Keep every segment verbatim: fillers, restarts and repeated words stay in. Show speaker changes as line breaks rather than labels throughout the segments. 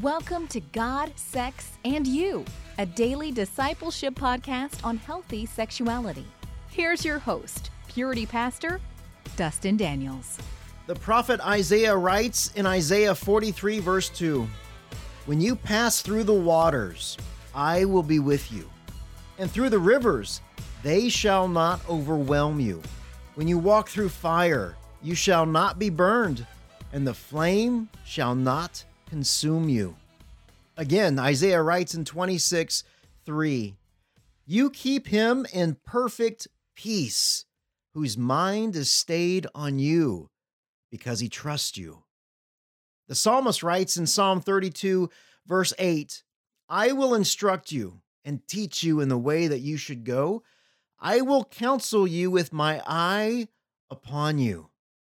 Welcome to God, Sex, and You, a daily discipleship podcast on healthy sexuality. Here's your host, Purity Pastor, Dustin Daniels.
The prophet Isaiah writes in Isaiah forty-three, verse two, "When you pass through the waters, I will be with you, and through the rivers, they shall not overwhelm you. When you walk through fire, you shall not be burned, and the flame shall not consume you." Again, Isaiah writes in twenty-six, three, "You keep him in perfect peace, whose mind is stayed on you, because he trusts you." The psalmist writes in Psalm thirty-two, verse eight, "I will instruct you and teach you in the way that you should go. I will counsel you with my eye upon you."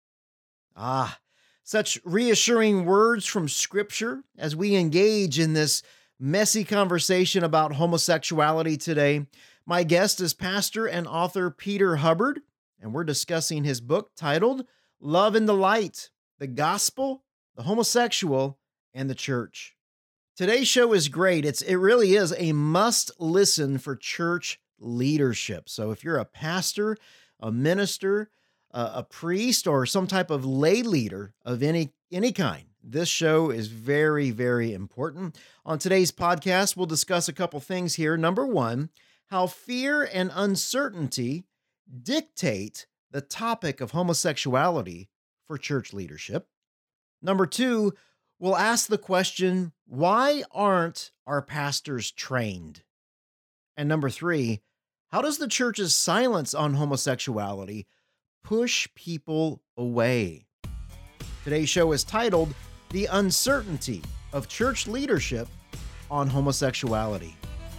Ah, such reassuring words from Scripture as we engage in this messy conversation about homosexuality today. My guest is pastor and author Peter Hubbard, and we're discussing his book titled Love in the Light: The Gospel, the Homosexual, and the Church. Today's show is great. It's it really is a must listen for church leadership. So if you're a pastor, a minister, a, a priest, or some type of lay leader of any any kind, this show is very, very important. On today's podcast, we'll discuss a couple things here. Number one, how fear and uncertainty dictate the topic of homosexuality for church leadership. Number two, we'll ask the question, why aren't our pastors trained? And number three, how does the church's silence on homosexuality push people away? Today's show is titled The Uncertainty of Church Leadership on Homosexuality.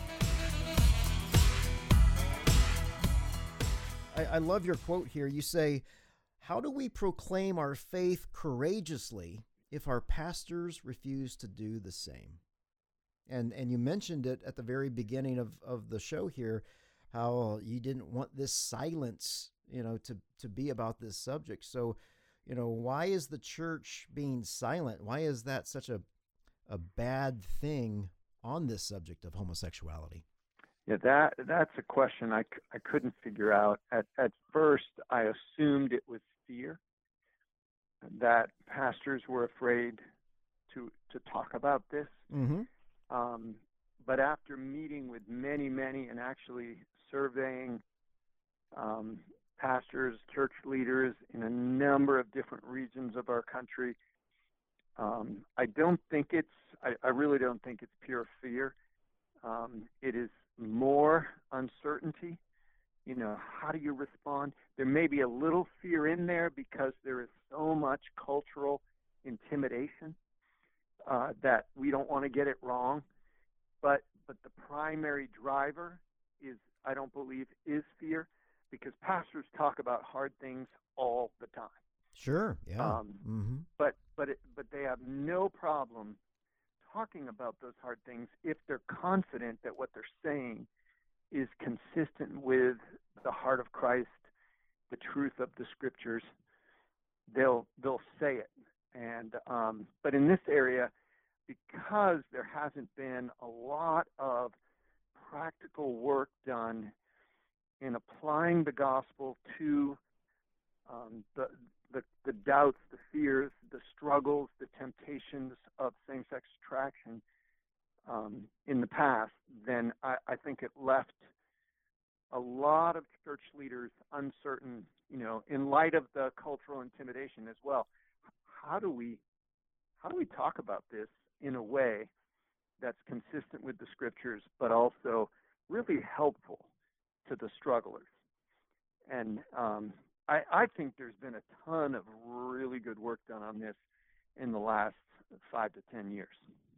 I, I love your quote here. You say, "How do we proclaim our faith courageously if our pastors refuse to do the same?" And and you mentioned it at the very beginning of, of the show here, how you didn't want this silence, you know, to, to be about this subject. So, you know, why is the church being silent? Why is that such a a bad thing on this subject of homosexuality?
Yeah, that that's a question I, c- I couldn't figure out. At at first, I assumed it was fear, that pastors were afraid to to talk about this.
Mm-hmm.
Um, but after meeting with many, many, and actually surveying um, pastors, church leaders in a number of different regions of our country, um, I don't think it's, I, I really don't think it's pure fear. Um, it is more uncertainty. You know, how do you respond? There may be a little fear in there because there is so much cultural intimidation uh, that we don't want to get it wrong. But but the primary driver is, I don't believe, is fear, because pastors talk about hard things all the time.
Sure, yeah.
Um,
mm-hmm.
But but it, but they have no problem talking about those hard things if they're confident that what they're saying is consistent with the heart of Christ, the truth of the Scriptures. They'll they'll say it. And um, but in this area, because there hasn't been a lot of practical work done in applying the gospel to um, the, the the doubts, the fears, the struggles, the temptations of same-sex attraction um, in the past, then I, I think it left a lot of church leaders uncertain, you know, in light of the cultural intimidation as well. How do we how do we talk about this in a way that's consistent with the Scriptures, but also really helpful to the strugglers? And um, I, I think there's been a ton of really good work done on this in the last five to ten years.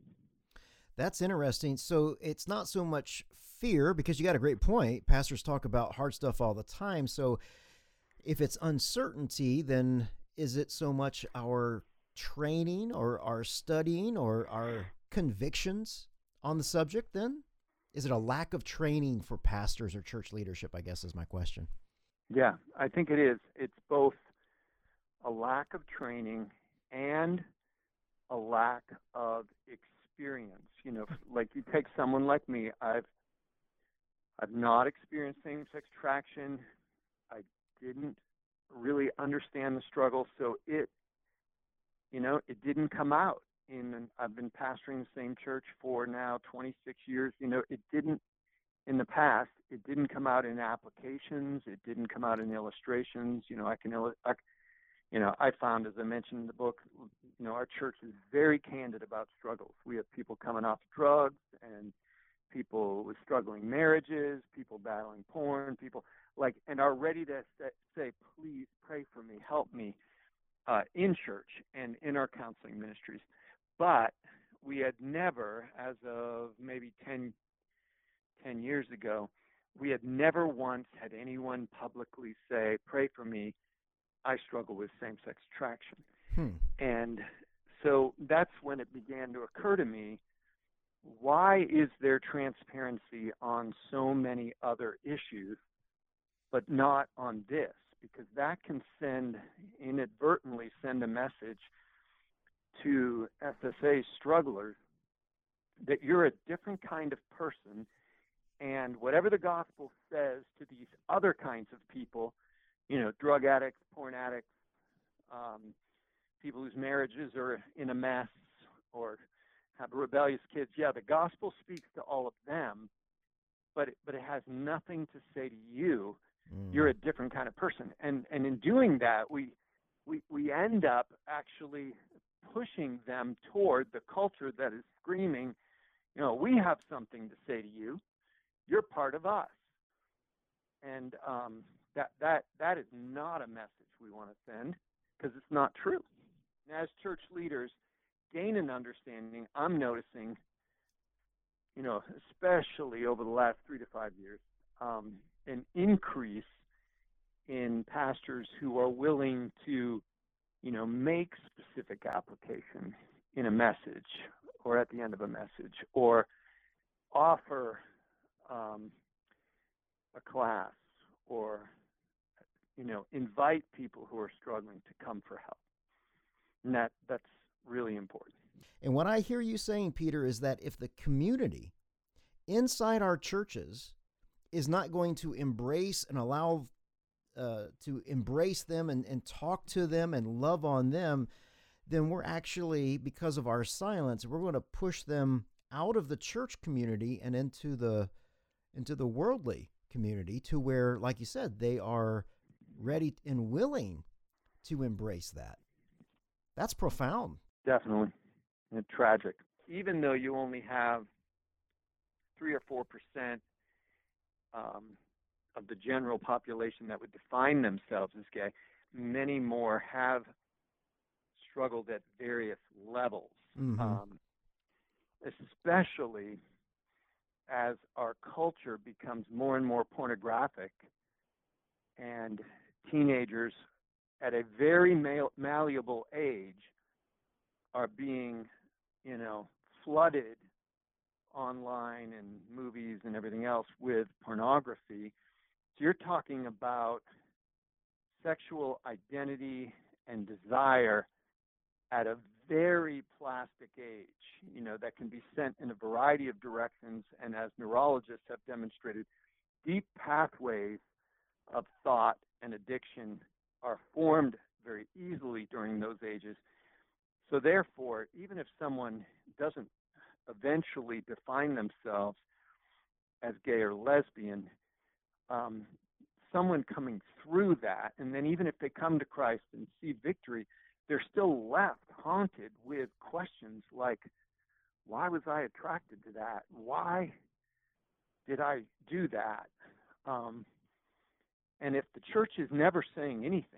That's interesting. So it's not so much fear, because you got a great point. Pastors talk about hard stuff all the time. So if it's uncertainty, then is it so much our training or our studying or our convictions on the subject then? Is it a lack of training for pastors or church leadership, I guess is my question.
Yeah, I think it is. It's both a lack of training and a lack of experience. You know, like you take someone like me. I've I've not experienced same-sex attraction. I didn't really understand the struggle, so it, you know, it didn't come out. In I've been pastoring the same church for now twenty-six years. You know, it didn't in the past. It didn't come out in applications. It didn't come out in illustrations. You know, I can, I, you know, I found, as I mentioned in the book, you know, our church is very candid about struggles. We have people coming off drugs and people with struggling marriages, people battling porn, people like, and are ready to say, say please pray for me, help me, uh, in church and in our counseling ministries. But we had never, as of maybe ten, ten years ago, we had never once had anyone publicly say, pray for me, I struggle with same-sex attraction.
Hmm.
And so that's when it began to occur to me, why is there transparency on so many other issues, but not on this? Because that can send, inadvertently send a message to S S A strugglers that you're a different kind of person, and whatever the gospel says to these other kinds of people, you know, drug addicts, porn addicts, um, people whose marriages are in a mess or have rebellious kids, yeah, the gospel speaks to all of them, but it, but it has nothing to say to you. Mm. You're a different kind of person. And and in doing that, we we we end up actually pushing them toward the culture that is screaming, you know, we have something to say to you. You're part of us. And um, that that that is not a message we want to send, because it's not true. And as church leaders gain an understanding, I'm noticing, you know, especially over the last three to five years, um, an increase in pastors who are willing to, you know, make specific application in a message or at the end of a message, or offer um, a class, or, you know, invite people who are struggling to come for help. And that, that's really important.
And what I hear you saying, Peter, is that if the community inside our churches is not going to embrace and allow uh, to embrace them and, and talk to them and love on them, then we're actually, because of our silence, we're going to push them out of the church community and into the into the worldly community, to where, like you said, they are ready and willing to embrace that. That's profound.
Definitely. And tragic. Even though you only have three or four percent um, of the general population that would define themselves as gay, many more have struggled at various levels, mm-hmm. um, especially as our culture becomes more and more pornographic, and teenagers at a very mal- malleable age are being, you know, flooded online and movies and everything else with pornography. So you're talking about sexual identity and desire at a very plastic age, you know, that can be sent in a variety of directions. And as neurologists have demonstrated, deep pathways of thought and addiction are formed very easily during those ages. So therefore, even if someone doesn't eventually define themselves as gay or lesbian, um, someone coming through that, and then even if they come to Christ and see victory, they're still left haunted with questions like, why was I attracted to that? Why did I do that? Um, and if the church is never saying anything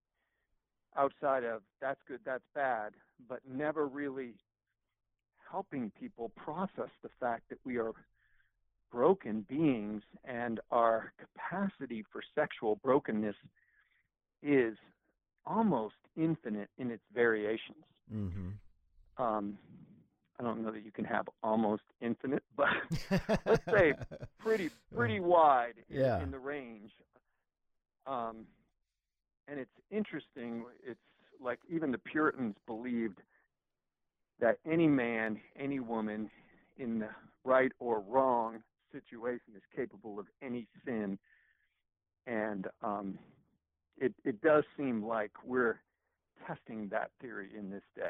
outside of that's good, that's bad, but never really helping people process the fact that we are broken beings and our capacity for sexual brokenness is almost infinite in its variations. Mm-hmm. Um, I don't know that you can have almost infinite, but let's say pretty pretty wide
yeah.
in, in the range. Um, and it's interesting. It's like even the Puritans believed that any man, any woman in the right or wrong situation is capable of any sin. And um, it, it does seem like we're testing that theory in this day.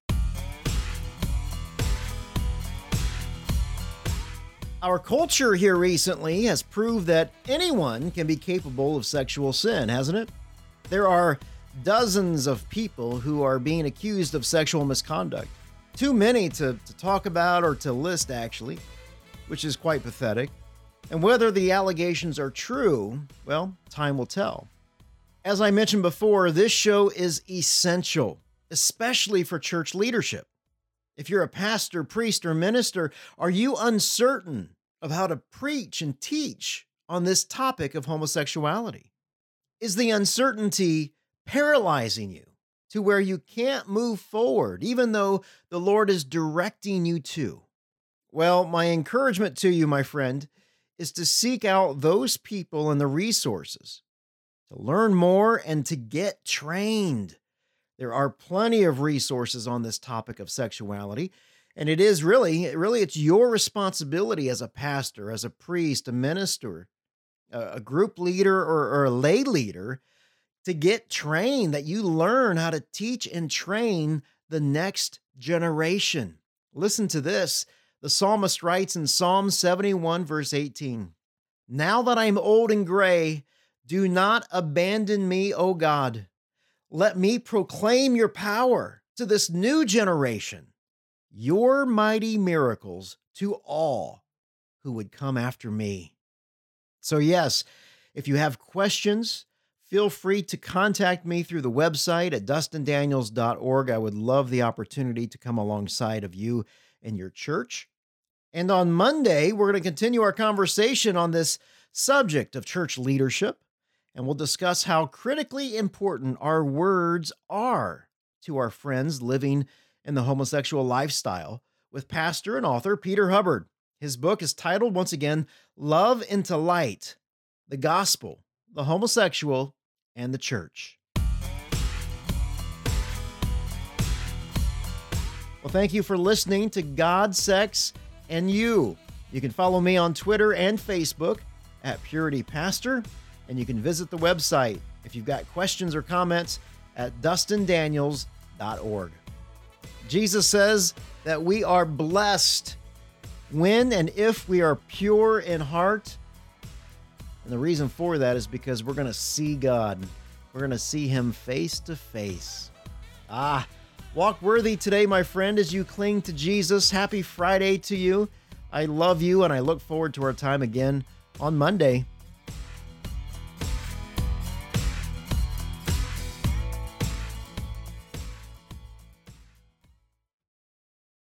Our culture here recently has proved that anyone can be capable of sexual sin, hasn't it? There are dozens of people who are being accused of sexual misconduct. Too many to, to talk about or to list, actually, which is quite pathetic. And whether the allegations are true, well, time will tell. As I mentioned before, this show is essential, especially for church leadership. If you're a pastor, priest, or minister, are you uncertain of how to preach and teach on this topic of homosexuality? Is the uncertainty paralyzing you to where you can't move forward, even though the Lord is directing you to? Well, my encouragement to you, my friend, is to seek out those people and the resources to learn more and to get trained. There are plenty of resources on this topic of sexuality, and it is really, really, it's your responsibility as a pastor, as a priest, a minister, a group leader, or, or a lay leader to get trained, that you learn how to teach and train the next generation. Listen to this. The psalmist writes in Psalm seventy-one, verse eighteen, "Now that I'm old and gray, do not abandon me, O God. Let me proclaim your power to this new generation, your mighty miracles to all who would come after me." So yes, if you have questions, feel free to contact me through the website at dustin daniels dot org. I would love the opportunity to come alongside of you and your church. And on Monday, we're going to continue our conversation on this subject of church leadership, and we'll discuss how critically important our words are to our friends living in the homosexual lifestyle with pastor and author Peter Hubbard. His book is titled, once again, Love into Light, the Gospel, the Homosexual, and the Church. Well, thank you for listening to God, Sex, and You. You can follow me on Twitter and Facebook at Purity Pastor, and you can visit the website if you've got questions or comments at dustin daniels dot org. Jesus says that we are blessed when and if we are pure in heart. And the reason for that is because we're going to see God. We're going to see Him face to face. Ah, walk worthy today, my friend, as you cling to Jesus. Happy Friday to you. I love you, and I look forward to our time again on Monday.